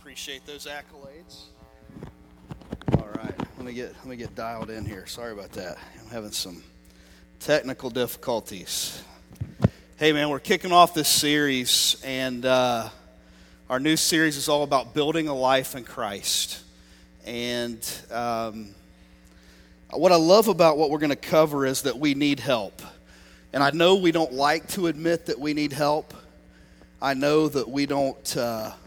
Appreciate those accolades. All right, let me get dialed in here. Sorry about that. I'm having some technical difficulties. Hey man, we're kicking off this series, and our new series is all about building a life in Christ. And what I love about what we're going to cover is that we need help. And I know we don't like to admit that we need help. I know that we don't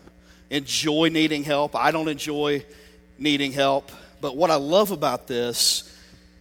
enjoy needing help. I don't enjoy needing help. But what I love about this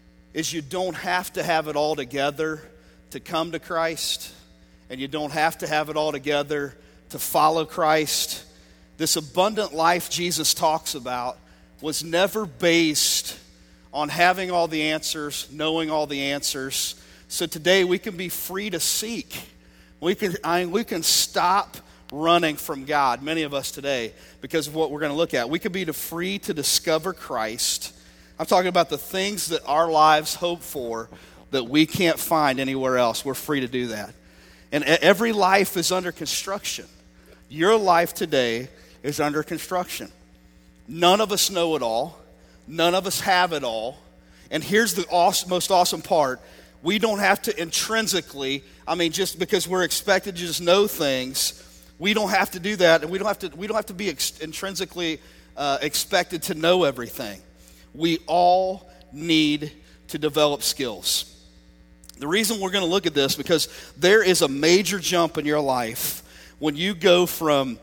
is you don't have to have it all together to come to Christ. And you don't have to have it all together to follow Christ. This abundant life Jesus talks about was never based on having all the answers, knowing all the answers. So today we can be free to seek. We can stop running from God, many of us today, because of what we're going to look at. We can be free to discover Christ. I'm talking about the things that our lives hope for that we can't find anywhere else. We're free to do that. And every life is under construction. Your life today is under construction. None of us know it all. None of us have it all. And here's the most awesome part. We don't have to intrinsically, just because we're expected to just know things, we don't have to do that, and we don't have to be intrinsically expected to know everything. We all need to develop skills. The reason we're going to look at this because there is a major jump in your life when you go from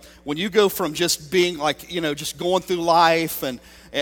just being just going through life and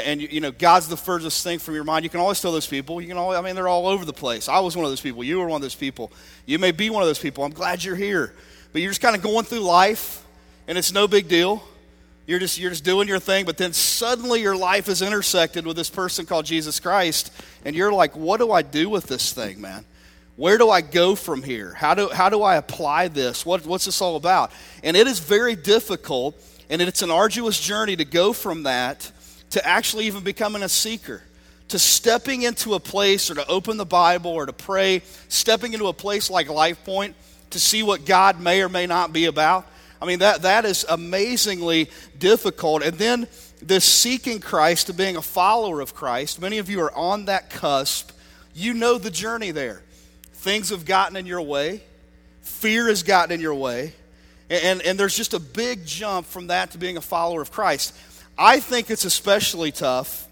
God's the furthest thing from your mind. You can always tell those people. They're all over the place. I was one of those people. You were one of those people. You may be one of those people. I'm glad you're here. But you're just kind of going through life, and it's no big deal. You're just doing your thing, but then suddenly your life is intersected with this person called Jesus Christ, and you're like, what do I do with this thing, man? Where do I go from here? How do I apply this? What's this all about? And it is very difficult, and it's an arduous journey to go from that to actually even becoming a seeker, to stepping into a place or to open the Bible or to pray, stepping into a place like Life Point to see what God may or may not be about. That is amazingly difficult. And then this seeking Christ to being a follower of Christ, many of you are on that cusp. You know the journey there. Things have gotten in your way. Fear has gotten in your way. And there's just a big jump from that to being a follower of Christ. I think it's especially tough.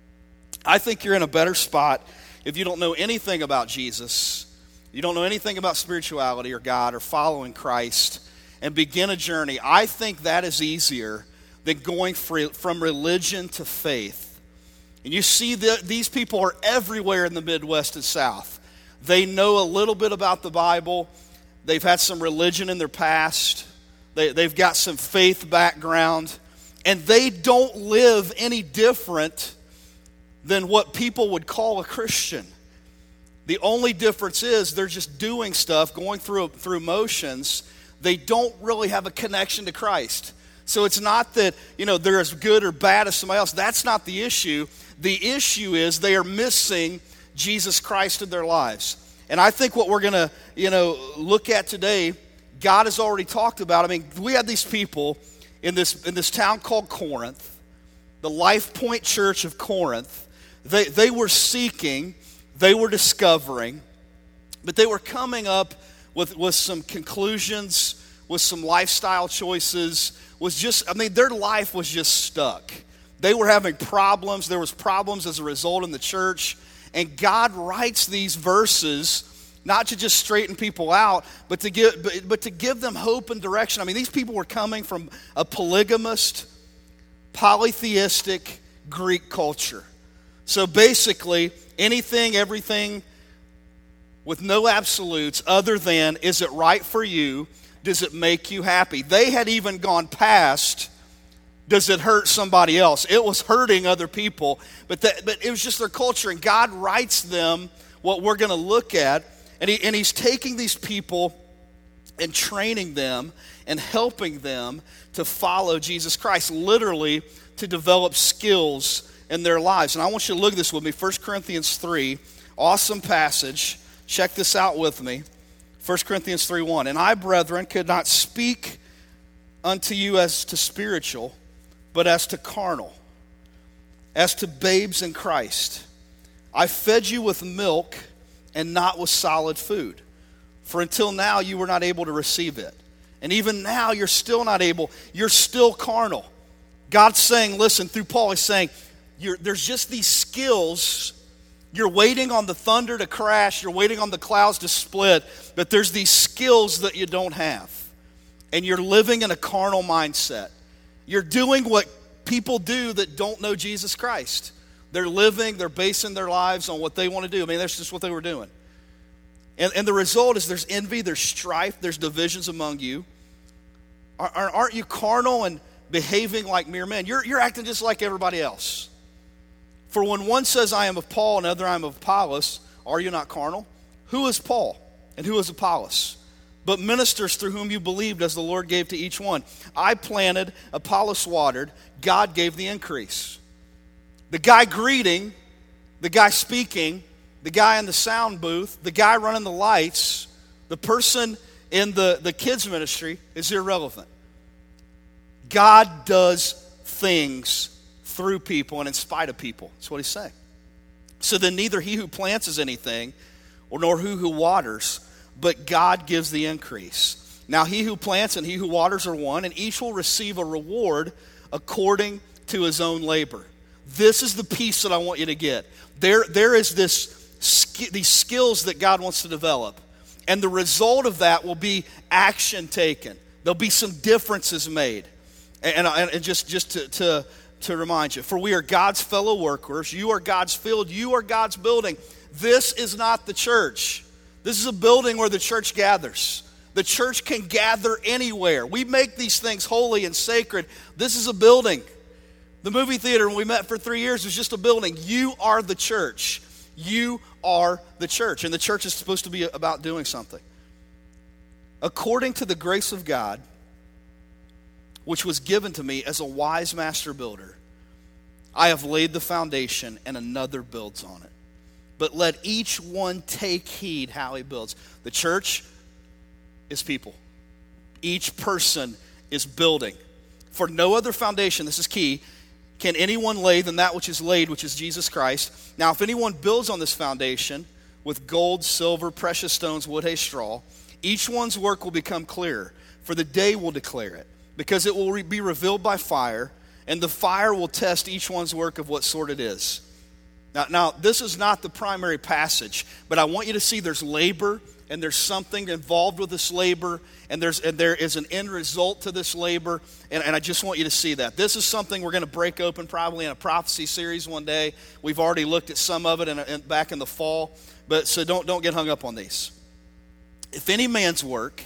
I think you're in a better spot if you don't know anything about Jesus. You don't know anything about spirituality or God or following Christ and begin a journey. I think that is easier than going from religion to faith. And you see these people are everywhere in the Midwest and South. They know a little bit about the Bible. They've had some religion in their past. They've got some faith background. And they don't live any different than what people would call a Christian. The only difference is they're just doing stuff, going through motions. They don't really have a connection to Christ. So it's not that, they're as good or bad as somebody else. That's not the issue. The issue is they are missing Jesus Christ in their lives. And I think what we're going to, look at today, God has already talked about. We had these people in this town called Corinth, the Life Point Church of Corinth. They were seeking, they were discovering, but they were coming up with some conclusions, with some lifestyle choices. Their life was just stuck. They were having problems. There was problems as a result in the church. And God writes these verses not to just straighten people out, but to give them hope and direction. These people were coming from a polygamist, polytheistic Greek culture. So basically, anything, everything with no absolutes other than, is it right for you? Does it make you happy? They had even gone past, does it hurt somebody else? It was hurting other people, but it was just their culture. And God writes them what we're going to look at, and He's taking these people and training them and helping them to follow Jesus Christ, literally to develop skills in their lives. And I want you to look at this with me, 1 Corinthians 3, awesome passage. Check this out with me. 1 Corinthians 3:1. And I, brethren, could not speak unto you as to spiritual, but as to carnal, as to babes in Christ. I fed you with milk and not with solid food. For until now you were not able to receive it. And even now you're still not able. You're still carnal. God's saying, listen, through Paul, he's saying, there's just these skills. You're waiting on the thunder to crash. You're waiting on the clouds to split. But there's these skills that you don't have. And you're living in a carnal mindset. You're doing what people do that don't know Jesus Christ. They're basing their lives on what they want to do. I mean, that's just what they were doing. And the result is there's envy, there's strife, there's divisions among you. Aren't you carnal and behaving like mere men? You're acting just like everybody else. For when one says, I am of Paul, and another I am of Apollos, are you not carnal? Who is Paul and who is Apollos? But ministers through whom you believed as the Lord gave to each one. I planted, Apollos watered, God gave the increase. The guy greeting, the guy speaking, the guy in the sound booth, the guy running the lights, the person in the kids ministry is irrelevant. God does things through people and in spite of people. That's what he's saying. So then neither he who plants is anything, nor who waters, but God gives the increase. Now he who plants and he who waters are one, and each will receive a reward according to his own labor. This is the piece that I want you to get. There is these skills that God wants to develop. And the result of that will be action taken. There'll be some differences made. And just to remind you, for we are God's fellow workers. You are God's field. You are God's building. This is not the church. This is a building where the church gathers. The church can gather anywhere. We make these things holy and sacred. This is a building. The movie theater, when we met for 3 years, was just a building. You are the church. You are the church. And the church is supposed to be about doing something. According to the grace of God, which was given to me as a wise master builder, I have laid the foundation and another builds on it. But let each one take heed how he builds. The church is people. Each person is building. For no other foundation, this is key, can anyone lay than that which is laid, which is Jesus Christ. Now, if anyone builds on this foundation with gold, silver, precious stones, wood, hay, straw, each one's work will become clearer, for the day will declare it, because it will be revealed by fire, and the fire will test each one's work of what sort it is. Now, this is not the primary passage, but I want you to see there's labor, and there's something involved with this labor, and there is an end result to this labor, and I just want you to see that. This is something we're going to break open probably in a prophecy series one day. We've already looked at some of it back in the fall, but so don't get hung up on these. If anyone's work,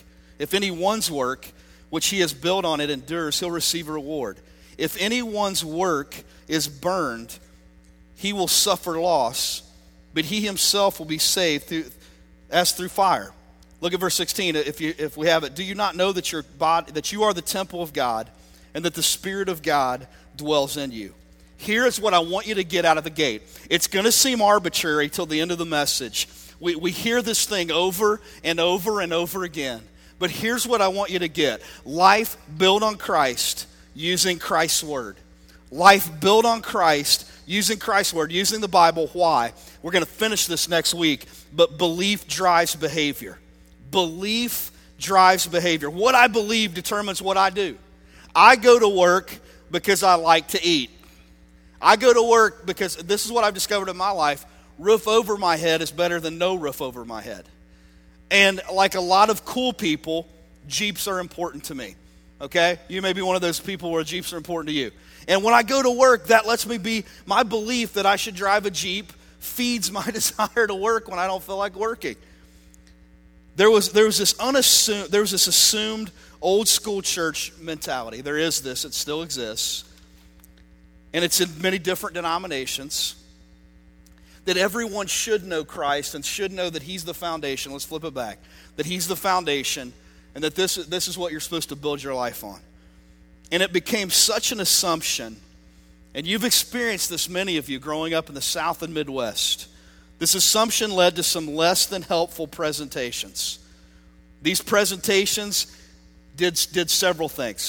which he has built on it endures, he'll receive a reward. If anyone's work is burned, he will suffer loss, but he himself will be saved through fire. Look at verse 16, if we have it. Do you not know that that you are the temple of God, and that the Spirit of God dwells in you? Here is what I want you to get out of the gate. It's going to seem arbitrary till the end of the message. We hear this thing over and over and over again. But here's what I want you to get. Life built on Christ using Christ's word. Life built on Christ using Christ's word, using the Bible. Why? We're going to finish this next week. But belief drives behavior. Belief drives behavior. What I believe determines what I do. I go to work because I like to eat. I go to work because this is what I've discovered in my life. Roof over my head is better than no roof over my head. And like a lot of cool people, Jeeps are important to me. Okay? You may be one of those people where Jeeps are important to you. And when I go to work, that lets me be, my belief that I should drive a Jeep feeds my desire to work when I don't feel like working. There was this assumed old school church mentality. There is this, it still exists. And it's in many different denominations. That everyone should know Christ and should know that he's the foundation. Let's flip it back. That he's the foundation and that this is what you're supposed to build your life on. And it became such an assumption, and you've experienced this, many of you, growing up in the South and Midwest. This assumption led to some less than helpful presentations. These presentations did several things.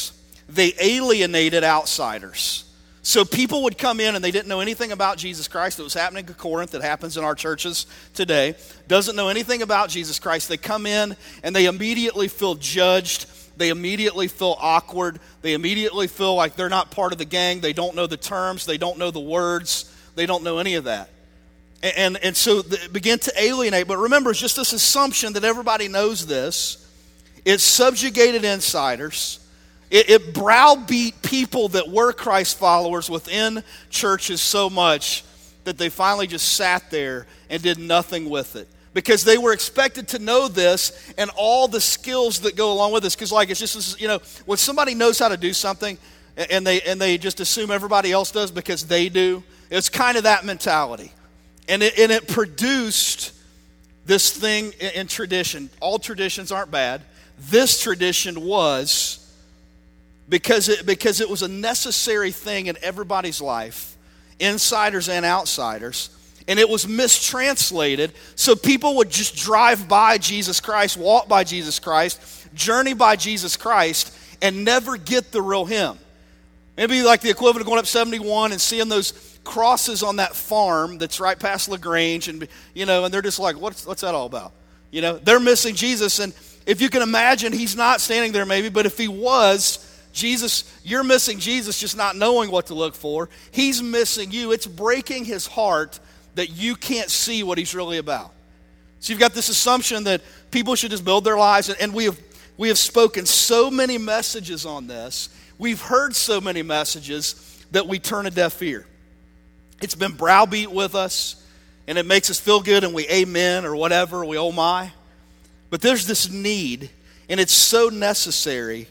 they alienated outsiders. So people would come in and they didn't know anything about Jesus Christ. It was happening in Corinth. It happens in our churches today. Doesn't know anything about Jesus Christ. They come in and they immediately feel judged. They immediately feel awkward. They immediately feel like they're not part of the gang. They don't know the terms. They don't know the words. They don't know any of that. And so they begin to alienate. But remember, it's just this assumption that everybody knows this. It subjugated insiders. It browbeat people that were Christ followers within churches so much that they finally just sat there and did nothing with it. Because they were expected to know this and all the skills that go along with this. Because like it's just, when somebody knows how to do something and they just assume everybody else does because they do, it's kind of that mentality. And it produced this thing in tradition. All traditions aren't bad. This tradition was because it was a necessary thing in everybody's life, insiders and outsiders, and it was mistranslated, so people would just drive by Jesus Christ, walk by Jesus Christ, journey by Jesus Christ, and never get the real him. Maybe like the equivalent of going up 71 and seeing those crosses on that farm that's right past LaGrange, and and they're just like, what's that all about? They're missing Jesus, and if you can imagine, he's not standing there maybe, but if he was, Jesus, you're missing Jesus just not knowing what to look for. He's missing you. It's breaking his heart that you can't see what he's really about. So you've got this assumption that people should just build their lives, and we have spoken so many messages on this. We've heard so many messages that we turn a deaf ear. It's been browbeat with us, and it makes us feel good, and we amen or whatever, we oh my. But there's this need, and it's so necessary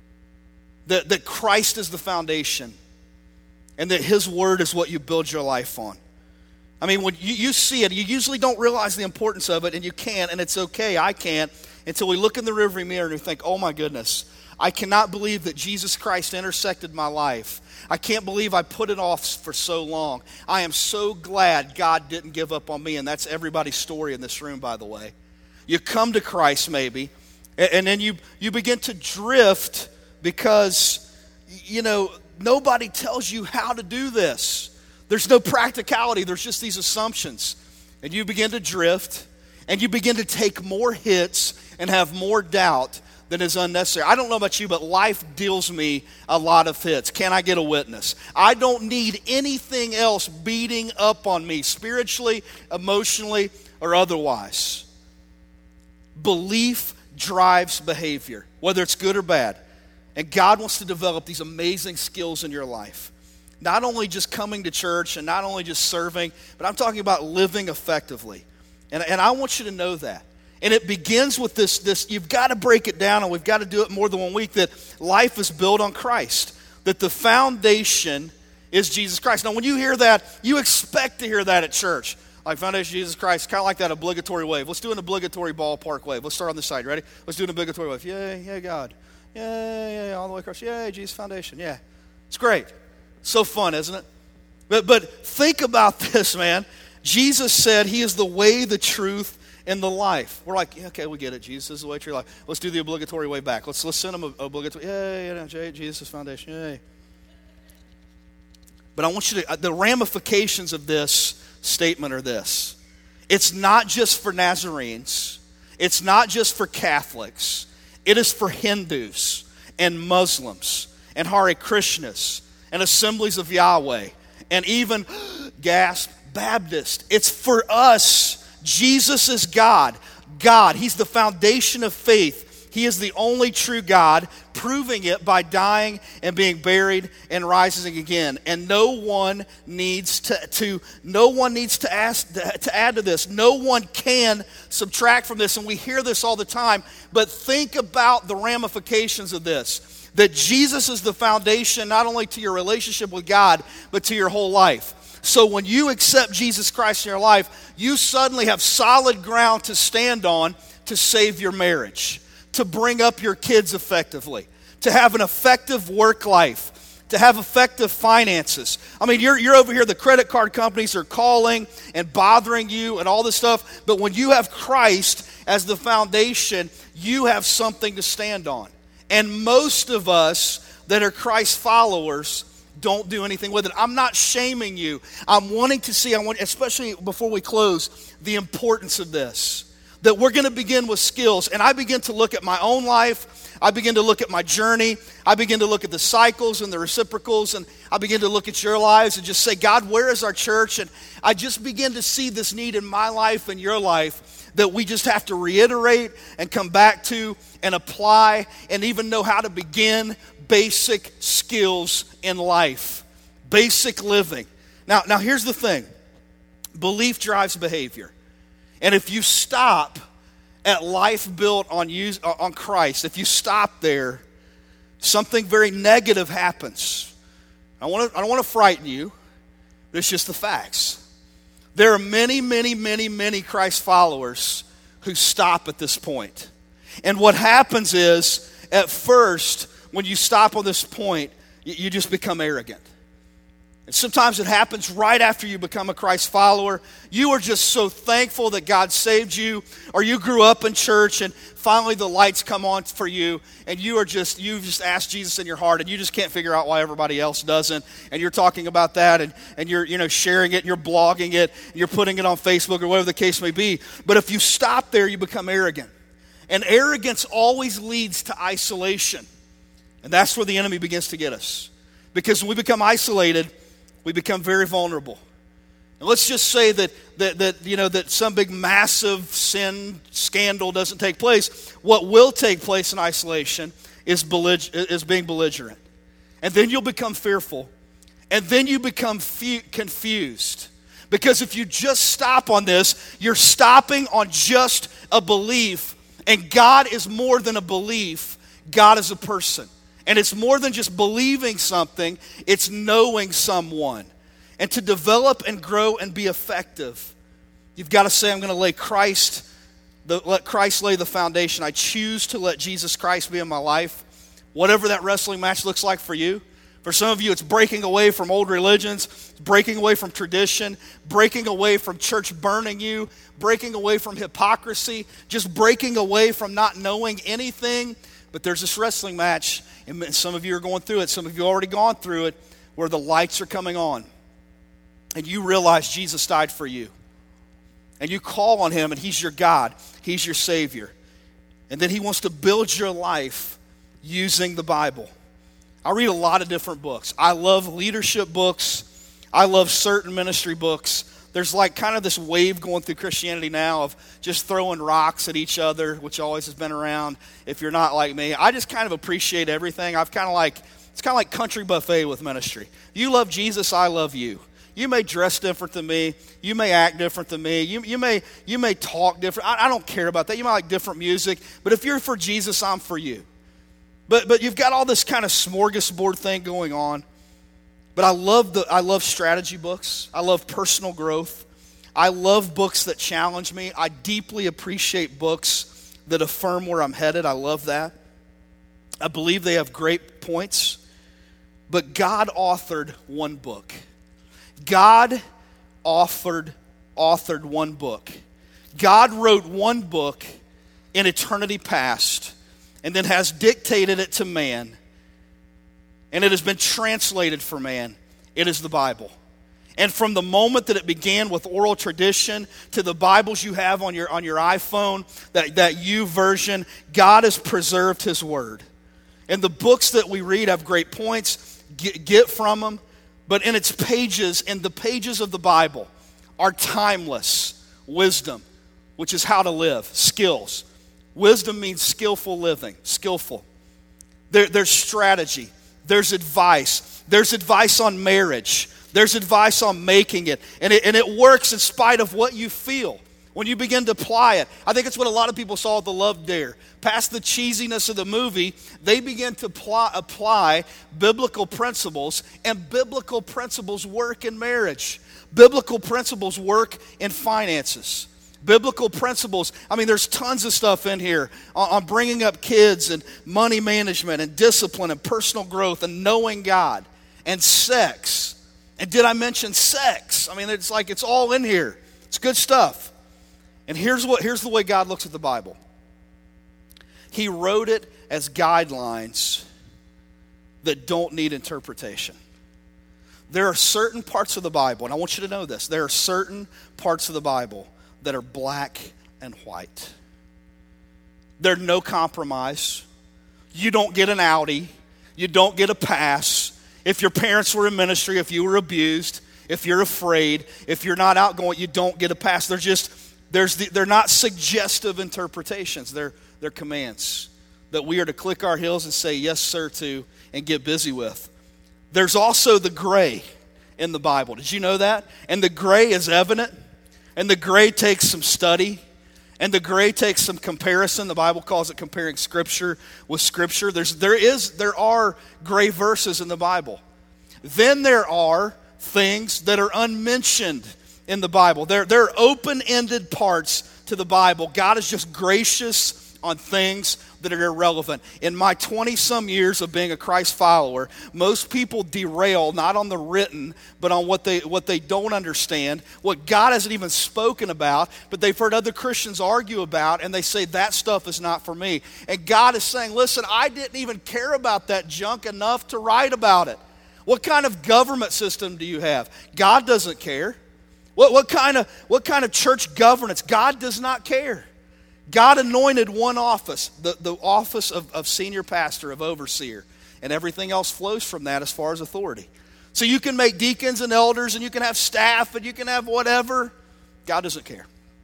that Christ is the foundation and that his word is what you build your life on. I mean, when you see it, you usually don't realize the importance of it, and you can't, and it's okay, I can't, until we look in the rearview mirror and we think, oh my goodness, I cannot believe that Jesus Christ intersected my life. I can't believe I put it off for so long. I am so glad God didn't give up on me, and that's everybody's story in this room, by the way. You come to Christ maybe, and then you begin to drift because, nobody tells you how to do this. There's no practicality. There's just these assumptions. And you begin to drift, and you begin to take more hits and have more doubt than is unnecessary. I don't know about you, but life deals me a lot of hits. Can I get a witness? I don't need anything else beating up on me, spiritually, emotionally, or otherwise. Belief drives behavior, whether it's good or bad. And God wants to develop these amazing skills in your life. Not only just coming to church and not only just serving, but I'm talking about living effectively. And I want you to know that. And it begins with this, you've got to break it down, and we've got to do it more than 1 week, that life is built on Christ. That the foundation is Jesus Christ. Now when you hear that, you expect to hear that at church. Like foundation of Jesus Christ, kind of like that obligatory wave. Let's do an obligatory ballpark wave. Let's start on this side, ready? Let's do an obligatory wave. Yay, yay, God. Yay, all the way across. Yay, Jesus foundation. Yeah, it's great. So fun, isn't it? But think about this, man. Jesus said he is the way, the truth, and the life. We're like, yeah, okay, we get it. Jesus is the way, truth, life. Let's do the obligatory way back. Let's send them obligatory. Yay, Jesus foundation. Yay. But I want you to, the ramifications of this statement are this. It's not just for Nazarenes. It's not just for Catholics. It is for Hindus and Muslims and Hare Krishnas and Assemblies of Yahweh and even, gasp, Baptist. It's for us. Jesus is God. God, he's the foundation of faith. He is the only true God, proving it by dying and being buried and rising again. And no one needs to add to this. No one can subtract from this. And we hear this all the time. But think about the ramifications of this. That Jesus is the foundation not only to your relationship with God, but to your whole life. So when you accept Jesus Christ in your life, you suddenly have solid ground to stand on to save your marriage, to bring up your kids effectively, to have an effective work life, to have effective finances. I mean, you're over here, the credit card companies are calling and bothering you and all this stuff, but when you have Christ as the foundation, you have something to stand on. And most of us that are Christ followers don't do anything with it. I'm not shaming you. I'm wanting to see, especially before we close, the importance of this. That we're going to begin with skills. And I begin to look at my own life. I begin to look at my journey. I begin to look at the cycles and the reciprocals. And I begin to look at your lives and just say, God, where is our church? And I just begin to see this need in my life and your life that we just have to reiterate and come back to and apply and even know how to begin basic skills in life. Basic living. Now here's the thing. Belief drives behavior. And if you stop at life built on Christ, if you stop there, something very negative happens. I don't want to frighten you, but it's just the facts. There are many, many, many, many Christ followers who stop at this point. And what happens is, at first, when you stop on this point, you just become arrogant. And sometimes it happens right after you become a Christ follower. You are just so thankful that God saved you, or you grew up in church and finally the lights come on for you, and you've just asked Jesus in your heart, and you just can't figure out why everybody else doesn't. And you're talking about that, and you're sharing it, and you're blogging it, and you're putting it on Facebook or whatever the case may be. But if you stop there, you become arrogant. And arrogance always leads to isolation. And that's where the enemy begins to get us. Because when we become isolated, we become very vulnerable. And let's just say that some big massive sin scandal doesn't take place. What will take place in isolation is being belligerent. And then you'll become fearful. And then you become confused. Because if you just stop on this, you're stopping on just a belief. And God is more than a belief. God is a person. And it's more than just believing something, it's knowing someone. And to develop and grow and be effective, you've got to say, I'm going to let Christ lay the foundation. I choose to let Jesus Christ be in my life. Whatever that wrestling match looks like for you. For some of you, it's breaking away from old religions, breaking away from tradition, breaking away from church burning you, breaking away from hypocrisy, just breaking away from not knowing anything. But there's this wrestling match, and some of you are going through it. Some of you have already gone through it, where the lights are coming on. And you realize Jesus died for you. And you call on him, and he's your God. He's your Savior. And then he wants to build your life using the Bible. I read a lot of different books. I love leadership books. I love certain ministry books. There's like kind of this wave going through Christianity now of just throwing rocks at each other, which always has been around. If you're not like me, I just kind of appreciate everything. It's kind of like country buffet with ministry. You love Jesus, I love you. You may dress different than me. You may act different than me. You may talk different. I don't care about that. You might like different music. But if you're for Jesus, I'm for you. But you've got all this kind of smorgasbord thing going on. But I love strategy books. I love personal growth. I love books that challenge me. I deeply appreciate books that affirm where I'm headed. I love that. I believe they have great points. But God authored one book. God authored one book. God wrote one book in eternity past and then has dictated it to man. And it has been translated for man. It is the Bible. And from the moment that it began with oral tradition to the Bibles you have on your iPhone, that YouVersion, God has preserved his word. And the books that we read have great points, get from them. But in its pages, in the pages of the Bible, are timeless wisdom, which is how to live, skills. Wisdom means skillful living, skillful. There's strategy. There's advice. There's advice on marriage. There's advice on making it. And it works in spite of what you feel when you begin to apply it. I think it's what a lot of people saw at the Love Dare. Past the cheesiness of the movie, they began to apply biblical principles, and biblical principles work in marriage. Biblical principles work in finances. Biblical principles, there's tons of stuff in here on bringing up kids and money management and discipline and personal growth and knowing God and sex. And did I mention sex? It's all in here. It's good stuff. And here's the way God looks at the Bible. He wrote it as guidelines that don't need interpretation. There are certain parts of the Bible, and I want you to know this, there are certain parts of the Bible that are black and white. There's no compromise. You don't get an outie. You don't get a pass. If your parents were in ministry, if you were abused, if you're afraid, if you're not outgoing, you don't get a pass. They're not suggestive interpretations. They're commands that we are to click our heels and say yes, sir, to, and get busy with. There's also the gray in the Bible. Did you know that? And the gray is evident. And the gray takes some study. And the gray takes some comparison. The Bible calls it comparing Scripture with Scripture. There are gray verses in the Bible. Then there are things that are unmentioned in the Bible. There are open-ended parts to the Bible. God is just gracious on things that are irrelevant. In my 20-some years of being a Christ follower, most people derail not on the written, but on what they don't understand, what God hasn't even spoken about, but they've heard other Christians argue about, and they say that stuff is not for me. And God is saying, listen, I didn't even care about that junk enough to write about it. What kind of government system do you have? God doesn't care. What kind of church governance? God does not care. God anointed one office, the office of senior pastor, of overseer, and everything else flows from that as far as authority. So you can make deacons and elders, and you can have staff, and you can have whatever. God doesn't care.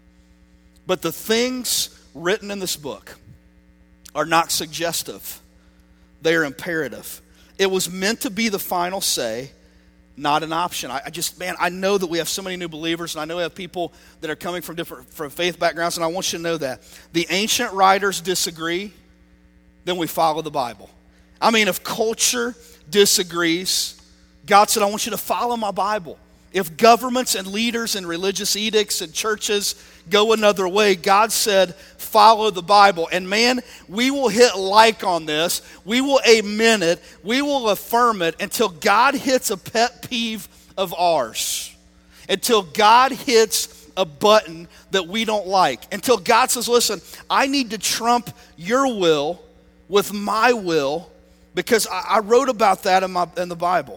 But the things written in this book are not suggestive. They are imperative. It was meant to be the final say, not an option. I know that we have so many new believers, and I know we have people that are coming from faith backgrounds, and I want you to know that. The ancient writers disagree, then we follow the Bible. I mean, if culture disagrees, God said, I want you to follow my Bible. If governments and leaders and religious edicts and churches go another way, God said, follow the Bible. And man, we will hit like on this. We will amen it. We will affirm it until God hits a pet peeve of ours. Until God hits a button that we don't like. Until God says, listen, I need to trump your will with my will, because I wrote about that in the Bible.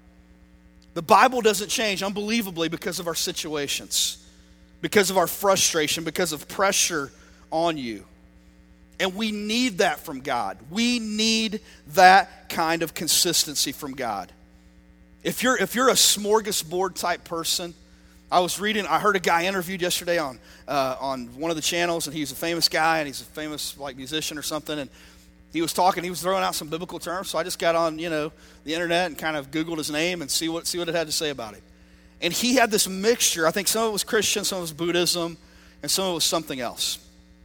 The Bible doesn't change, unbelievably, because of our situations, because of our frustration, because of pressure on you. And we need that from God. We need that kind of consistency from God. If you're a smorgasbord type person, I heard a guy interviewed yesterday on one of the channels, and he's a famous guy, and he's a famous musician or something, and he was throwing out some biblical terms, so I just got on, the internet and kind of Googled his name and see what it had to say about it. And he had this mixture. I think some of it was Christian, some of it was Buddhism, and some of it was something else.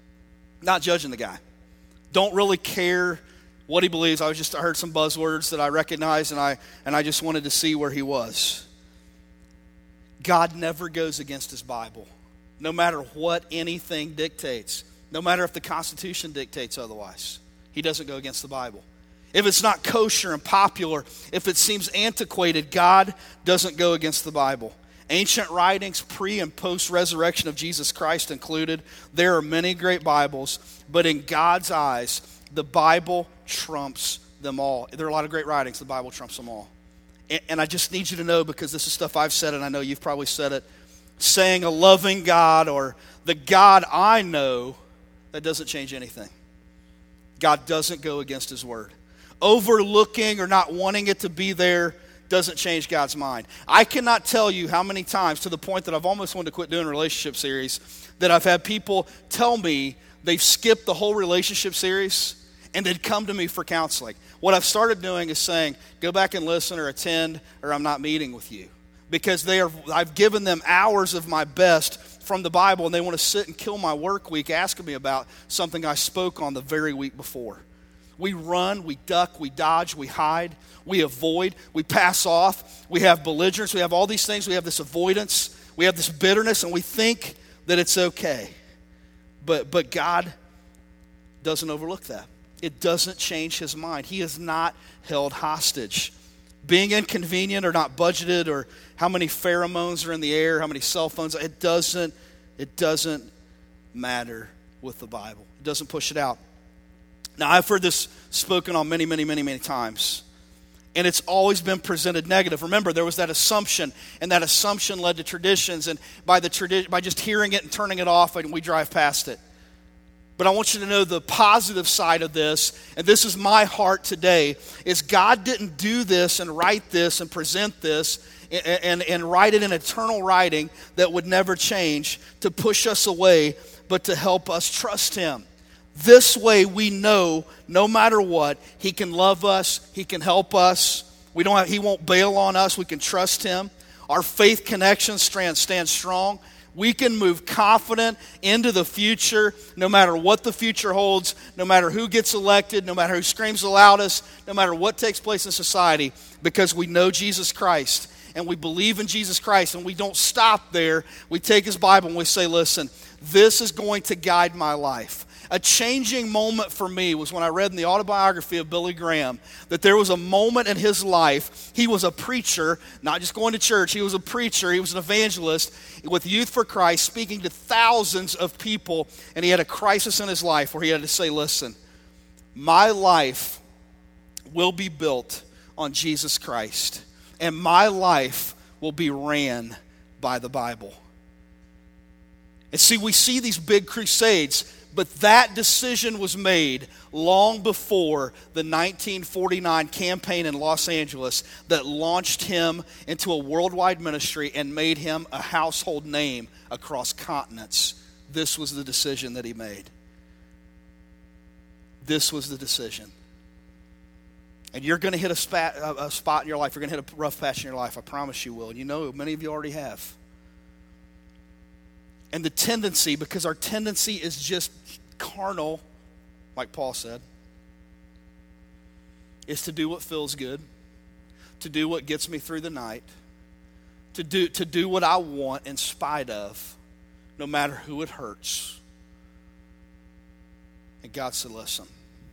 Not judging the guy. Don't really care what he believes. I heard some buzzwords that I recognized, and I just wanted to see where he was. God never goes against his Bible, no matter what anything dictates, no matter if the Constitution dictates otherwise. He doesn't go against the Bible. If it's not kosher and popular, if it seems antiquated, God doesn't go against the Bible. Ancient writings, pre- and post-resurrection of Jesus Christ included, there are many great Bibles, but in God's eyes, the Bible trumps them all. There are a lot of great writings, the Bible trumps them all. And I just need you to know, because this is stuff I've said, and I know you've probably said it, saying a loving God or the God I know, that doesn't change anything. God doesn't go against his word. Overlooking or not wanting it to be there doesn't change God's mind. I cannot tell you how many times, to the point that I've almost wanted to quit doing a relationship series, that I've had people tell me they've skipped the whole relationship series and they'd come to me for counseling. What I've started doing is saying, go back and listen or attend, or I'm not meeting with you. Because I've given them hours of my best from the Bible, and they want to sit and kill my work week asking me about something I spoke on the very week before. We run, we duck, we dodge, we hide, we avoid, we pass off, we have belligerence, we have all these things, we have this avoidance, we have this bitterness, and we think that it's okay. But God doesn't overlook that. It doesn't change his mind. He is not held hostage. Being inconvenient or not budgeted, or how many pheromones are in the air, how many cell phones, it doesn't matter with the Bible. It doesn't push it out. Now, I've heard this spoken on many, many, many, many times. And it's always been presented negative. Remember, there was that assumption, and that assumption led to traditions, and by just hearing it and turning it off, and we drive past it. But I want you to know the positive side of this, and this is my heart today, is God didn't do this and write this and present this and write it in eternal writing that would never change to push us away, but to help us trust Him. This way we know, no matter what, He can love us, He can help us. He won't bail on us, we can trust Him. Our faith connection stand strong. We can move confident into the future, no matter what the future holds, no matter who gets elected, no matter who screams the loudest, no matter what takes place in society, because we know Jesus Christ and we believe in Jesus Christ, and we don't stop there. We take His Bible and we say, listen, this is going to guide my life. A changing moment for me was when I read in the autobiography of Billy Graham that there was a moment in his life. He was a preacher, not just going to church. He was a preacher. He was an evangelist with Youth for Christ, speaking to thousands of people. And he had a crisis in his life where he had to say, listen, my life will be built on Jesus Christ, and my life will be ran by the Bible. And see, we see these big crusades, but that decision was made long before the 1949 campaign in Los Angeles that launched him into a worldwide ministry and made him a household name across continents. This was the decision that he made. This was the decision. And you're going to hit a spot in your life. You're going to hit a rough patch in your life. I promise you will. And you know, many of you already have. And the tendency, because our tendency is just carnal, like Paul said, is to do what feels good, to do what gets me through the night, to do what I want in spite of, no matter who it hurts. And God said, listen,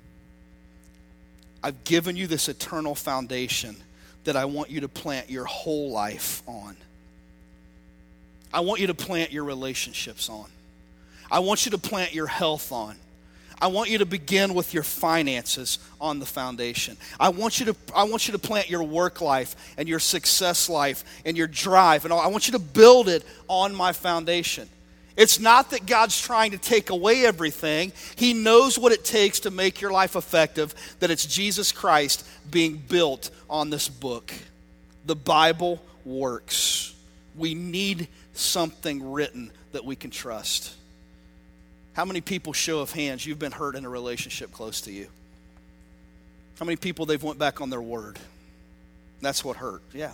I've given you this eternal foundation that I want you to plant your whole life on. I want you to plant your relationships on. I want you to plant your health on. I want you to begin with your finances on the foundation. I want you to plant your work life and your success life and your drive and all. I want you to build it on my foundation. It's not that God's trying to take away everything. He knows what it takes to make your life effective, that it's Jesus Christ being built on this book. The Bible works. We need something written that we can trust. How many people, show of hands, you've been hurt in a relationship close to you? How many people they've went back on their word? That's what hurt, yeah.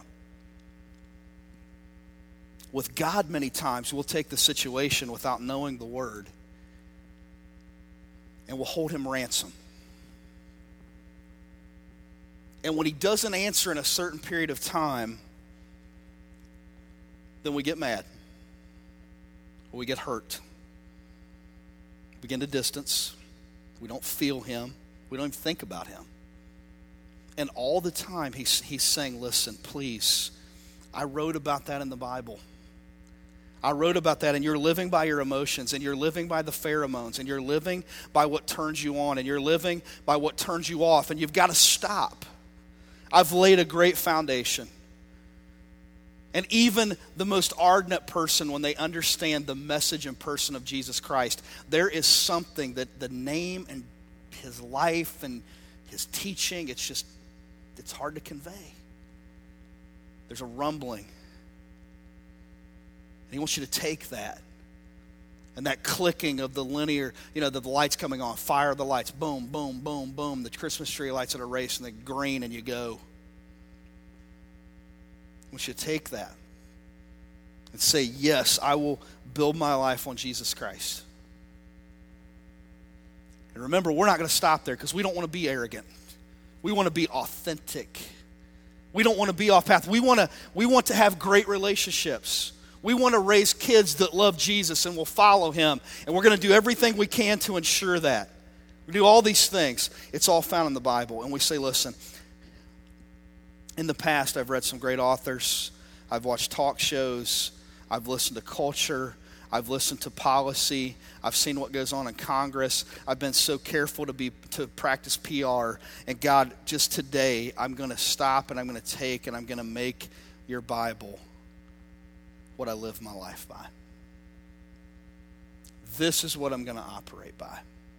With God, many times, we'll take the situation without knowing the word, and we'll hold him ransom. And when he doesn't answer in a certain period of time, then we get mad. Or we get hurt. Begin to distance. We don't feel him. We don't even think about him. And all the time he's saying, listen, please, I wrote about that in the Bible. I wrote about that, and you're living by your emotions, and you're living by the pheromones, and you're living by what turns you on, and you're living by what turns you off, and you've got to stop. I've laid a great foundation. And even the most ardent person, when they understand the message and person of Jesus Christ, there is something that the name and his life and his teaching, it's hard to convey. There's a rumbling. And he wants you to take that. And that clicking of the linear, the lights coming on, fire the lights, boom, boom, boom, boom, the Christmas tree lights at a race, and the green, and you go. We should take that and say, yes, I will build my life on Jesus Christ. And remember, we're not going to stop there because we don't want to be arrogant. We want to be authentic. We don't want to be off path. We want to have great relationships. We want to raise kids that love Jesus and will follow him. And we're going to do everything we can to ensure that. We do all these things. It's all found in the Bible. And we say, listen, in the past, I've read some great authors. I've watched talk shows. I've listened to culture. I've listened to policy. I've seen what goes on in Congress. I've been so careful to practice PR. And God, just today, I'm going to stop and I'm going to take and I'm going to make your Bible what I live my life by. This is what I'm going to operate by.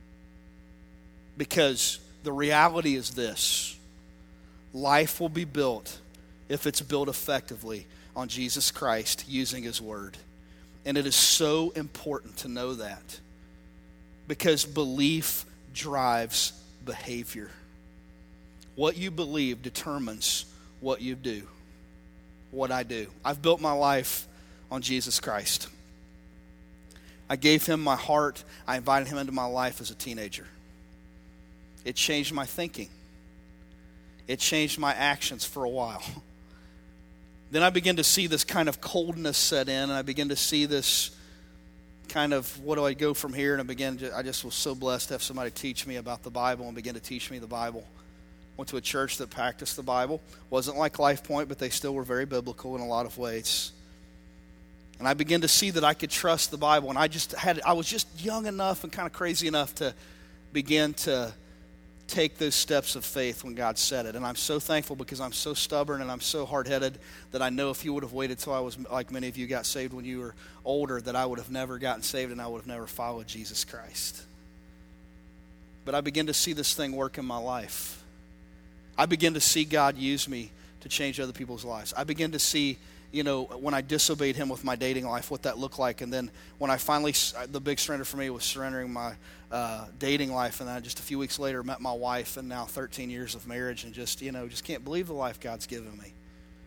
Because the reality is this: life will be built if it's built effectively on Jesus Christ using his word. And it is so important to know that, because belief drives behavior. What you believe determines what you do, what I do. I've built my life on Jesus Christ. I gave him my heart. I invited him into my life as a teenager. It changed my thinking. It changed my actions for a while. Then I began to see this kind of coldness set in, and I began to see this kind of, what do I go from here? And I just was so blessed to have somebody teach me about the Bible and begin to teach me the Bible. Went to a church that practiced the Bible. Wasn't like Life Point, but they still were very biblical in a lot of ways. And I began to see that I could trust the Bible, and I was just young enough and kind of crazy enough to begin to take those steps of faith when God said it. And I'm so thankful, because I'm so stubborn and I'm so hard-headed that I know if you would have waited till I was, like many of you got saved when you were older, that I would have never gotten saved and I would have never followed Jesus Christ. But I began to see this thing work in my life. I began to see God use me to change other people's lives. I began to see, when I disobeyed him with my dating life, what that looked like. And then when I finally, the big surrender for me was surrendering my dating life. And then just a few weeks later, met my wife, and now 13 years of marriage, and just can't believe the life God's given me.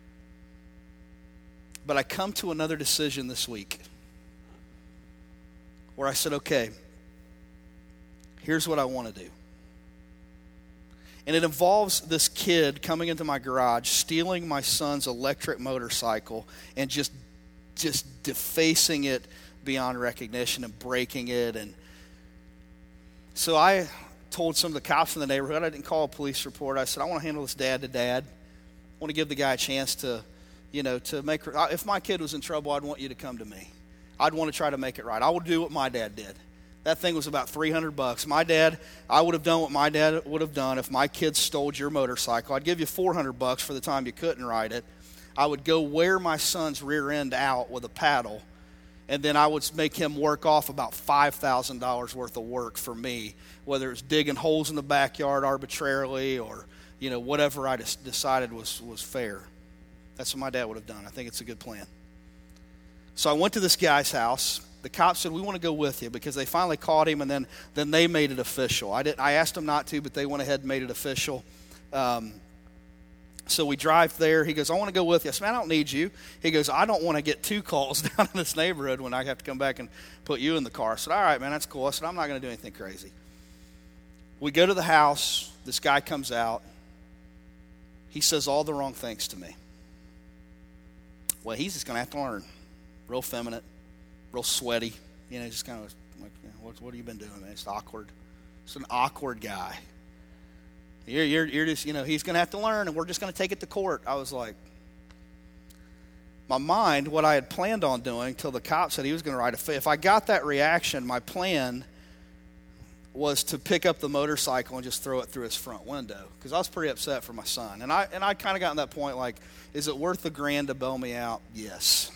But I come to another decision this week where I said, okay, here's what I want to do. And it involves this kid coming into my garage, stealing my son's electric motorcycle, and just defacing it beyond recognition and breaking it. And so I told some of the cops in the neighborhood, I didn't call a police report. I said, I want to handle this dad to dad. I want to give the guy a chance to make, if my kid was in trouble, I'd want you to come to me. I'd want to try to make it right. I would do what my dad did. That thing was about $300. I would have done what my dad would have done if my kid stole your motorcycle. I'd give you $400 for the time you couldn't ride it. I would go wear my son's rear end out with a paddle, and then I would make him work off about $5,000 worth of work for me, whether it's digging holes in the backyard arbitrarily or whatever I just decided was fair. That's what my dad would have done. I think it's a good plan. So I went to this guy's house. The cops said, we want to go with you, because they finally caught him, and then they made it official. I asked them not to, but they went ahead and made it official. So we drive there. He goes, I want to go with you. I said, man, I don't need you. He goes, I don't want to get 2 calls down in this neighborhood when I have to come back and put you in the car. I said, all right, man, that's cool. I said, I'm not going to do anything crazy. We go to the house. This guy comes out. He says all the wrong things to me. Well, he's just going to have to learn. Real feminine. Real sweaty, just kind of like, what have you been doing, man? It's awkward. It's an awkward guy. You're just, he's going to have to learn, and we're just going to take it to court. I was like, my mind, what I had planned on doing till the cop said he was going to write if I got that reaction, my plan was to pick up the motorcycle and just throw it through his front window, because I was pretty upset for my son. And I kind of got to that point, like, is it worth $1,000 to bail me out? Yes.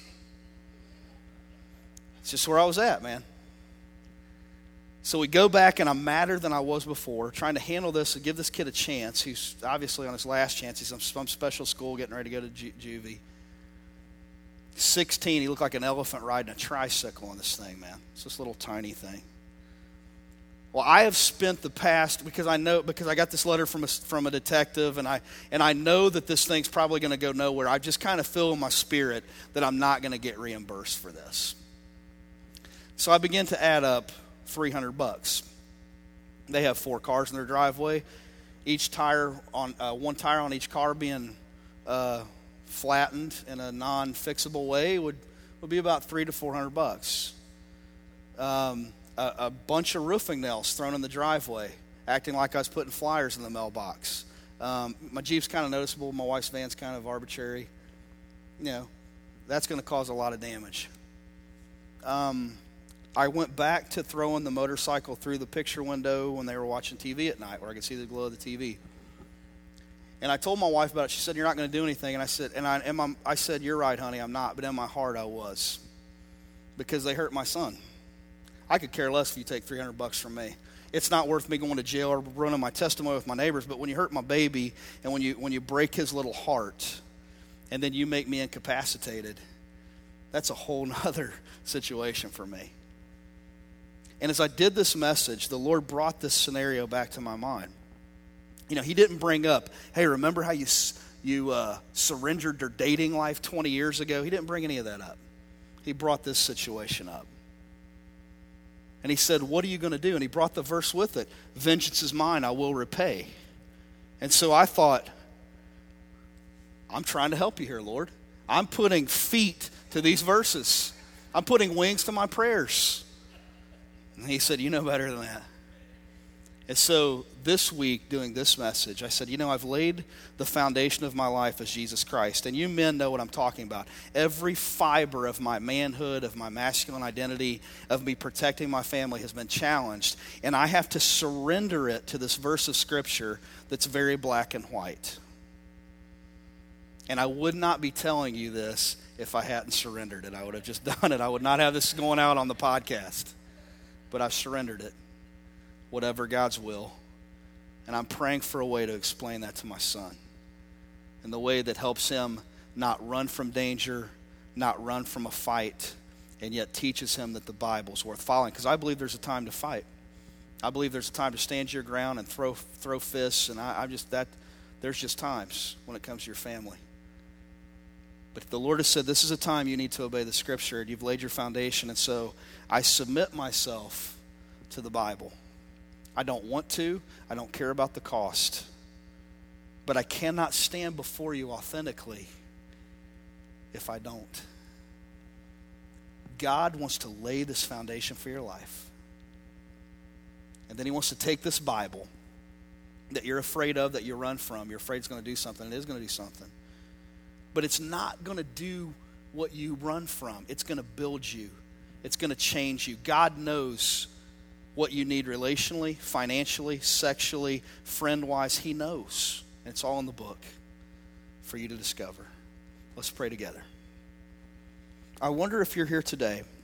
It's just where I was at, man. So we go back, and I'm madder than I was before, trying to handle this and give this kid a chance. He's obviously on his last chance. He's in some special school, getting ready to go to juvie. 16, he looked like an elephant riding a tricycle on this thing, man. It's this little tiny thing. Well, I have spent the past, because I got this letter from a detective, and I know that this thing's probably going to go nowhere. I just kind of feel in my spirit that I'm not going to get reimbursed for this. So I began to add up $300. They have 4 cars in their driveway. Each tire on one tire on each car being flattened in a non-fixable way would be about $300 to $400. A bunch of roofing nails thrown in the driveway, acting like I was putting flyers in the mailbox. My Jeep's kind of noticeable. My wife's van's kind of arbitrary. That's going to cause a lot of damage. I went back to throwing the motorcycle through the picture window when they were watching TV at night, where I could see the glow of the TV. And I told my wife about it. She said, "You're not going to do anything." And I said, I said, "You're right, honey, I'm not." But in my heart, I was, because they hurt my son. I could care less if you take $300 from me. It's not worth me going to jail or ruining my testimony with my neighbors. But when you hurt my baby, and when you break his little heart, and then you make me incapacitated, that's a whole nother situation for me. And as I did this message, the Lord brought this scenario back to my mind. You know, he didn't bring up, "Hey, remember how you surrendered your dating life 20 years ago?" He didn't bring any of that up. He brought this situation up. And he said, "What are you going to do?" And he brought the verse with it. "Vengeance is mine, I will repay." And so I thought, I'm trying to help you here, Lord. I'm putting feet to these verses. I'm putting wings to my prayers. And he said, "You know better than that." And so this week, doing this message, I said, I've laid the foundation of my life as Jesus Christ. And you men know what I'm talking about. Every fiber of my manhood, of my masculine identity, of me protecting my family has been challenged. And I have to surrender it to this verse of Scripture that's very black and white. And I would not be telling you this if I hadn't surrendered it. I would have just done it. I would not have this going out on the podcast. But I've surrendered it, whatever God's will. And I'm praying for a way to explain that to my son, in the way that helps him not run from danger, not run from a fight, and yet teaches him that the Bible's worth following. Because I believe there's a time to fight. I believe there's a time to stand your ground and throw fists, and there's just times when it comes to your family. But the Lord has said this is a time you need to obey the Scripture, and you've laid your foundation. And so I submit myself to the Bible. I don't want to. I don't care about the cost. But I cannot stand before you authentically if I don't. God wants to lay this foundation for your life. And then he wants to take this Bible that you're afraid of, that you run from. You're afraid it's going to do something. It is going to do something. But it's not going to do what you run from. It's going to build you. It's going to change you. God knows what you need relationally, financially, sexually, friend-wise. He knows. And it's all in the book for you to discover. Let's pray together. I wonder if you're here today